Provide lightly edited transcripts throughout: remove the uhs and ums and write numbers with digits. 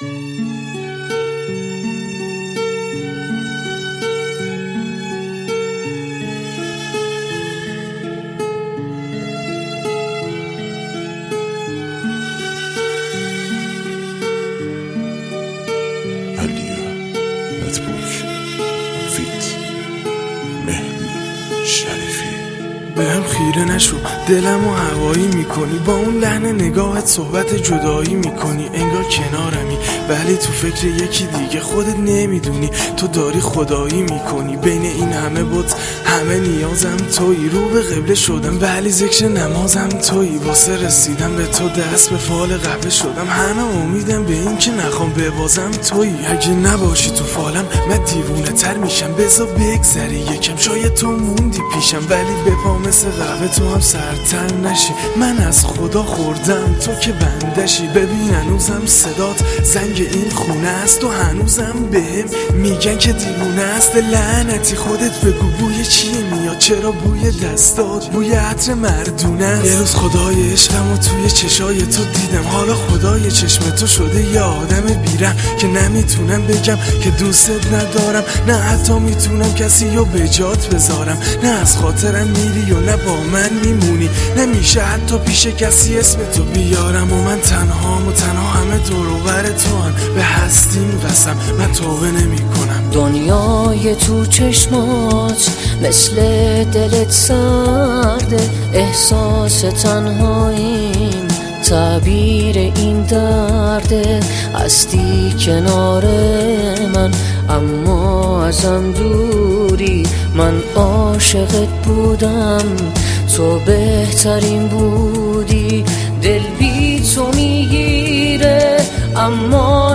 بهم خیره نشو، دلمو هوایی میکنی، با اون لحن نگاهت صحبت جدایی میکنی، انگار کنارمی ولی تو فکر یکی دیگه، خودت نمیدونی تو داری خدایی میکنی. بین این همه بت همه نیازم تویی، رو به قبله شدم ولی ذکر نمازم تویی، واسه رسیدم به تو دست به فال قهوه شدم، همه امیدم به این که نخوام ببازم تویی. اگه نباشی تو فالم من دیوونه تر میشم، بذار بگذری یکم، شاید تو موندی پیشم ولی به پا مثل قهوه تو هم سرتر نشی. من از خدا خوردم تو که بندشی، ببین هنوزم صدات زنگ این خونه است و هنوزم بهم میگن که دیوونه است. لعنتی خودت بگو بوی چیه میاد، چرا بوی دستات بوی عطر مردونه است. یه روز خدای عشقمو توی چشای تو دیدم، حالا خدای چشم تو شده یه آدم بیرم که نمیتونم بگم که دوستت ندارم، نه حتی میتونم کسی رو به جات بذارم، نه از خاطرم میری و نه با من میمونی، نمیشه حتی پیش کسی اسم تو بیارم. و من تنهام و تنها همه دور و بر تو هم، به هستیم قسم من توبه نمی کنم. دنیای تو چشمات مثل دلت سرده، احساس تنهاییم تعبیر این درده، هستی کنار من اما ازم دوری، من عاشقت بودم تو بهترین بودی، دل بی تو میگیره اما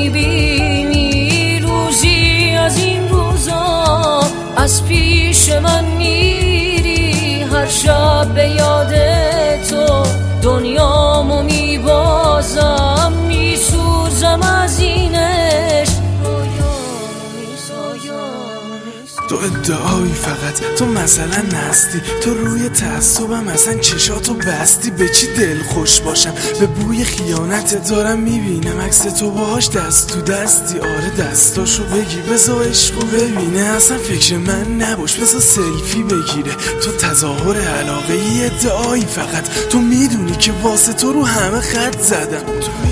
نمیبینی، روزی از این روزا از پیش من میری، هر شب به یاد تو دنیامو میبازم، میسوزم از این عشق، تو ادعایی فقط تو مثلا نستی، تو روی تعصبم اصلا چشاتو بستی، به چی دل خوش باشم به بوی خیانت دارم میبینم عکس تو باهاش دست تو دستی. آره دستاشو بگی بذار عشقو ببینه، اصلا فکر من نباش بذار سلفی بگیره، تو تظاهر علاقه ای ادعایی فقط، تو میدونی که واسه تو رو همه خط زدم،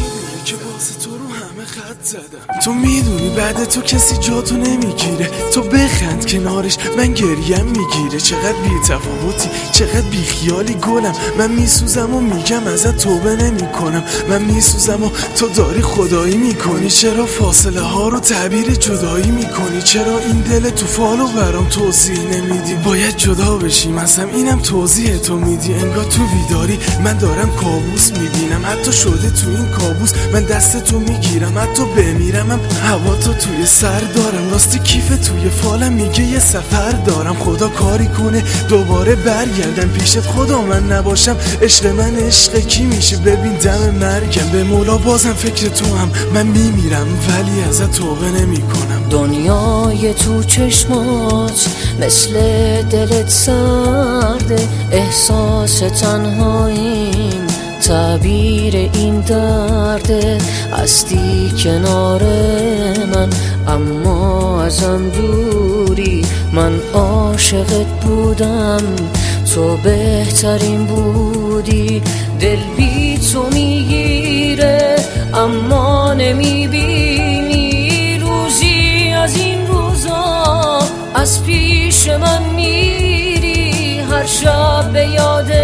تو میدونی بعد تو کسی جاتو نمیگیره، تو بخند کنارش من گریم میگیره، چقدر بی تفاوتی چقدر بی خیالی گلم، من میسوزم و میگم ازت توبه نمی کنم، من میسوزم و تو داری خدایی میکنی، چرا فاصله ها رو تعبیر جدایی میکنی، چرا این دل تو فالو برام توضیح نمیدی، باید جدا بشیم اصلا اینم توضیح تو میدی، انگار تو بیداری من دارم کابوس میبینم، حتی شده تو این کابوس من دست تو میگیرم، حتی بمیرم هوا تو توی سر دارم، راستی کیف توی فالم میگه یه سفر دارم، خدا کاری کنه دوباره برگردم پیشت، خدا من نباشم عشق من عشق کی میشه، ببین دم مرگم به مولا بازم فکر تو هم من میمیرم ولی ازت توبه نمی کنم. دنیای تو چشمات مثل دلت سرده، احساس تنهاییم تعبیر این درده، هستی کنار من اما ازم دوری، من عاشقت بودم تو بهترین بودی، دل بی تو میگیره اما نمیبینی، روزی از این روزا از پیش من میری، هر شب به یاد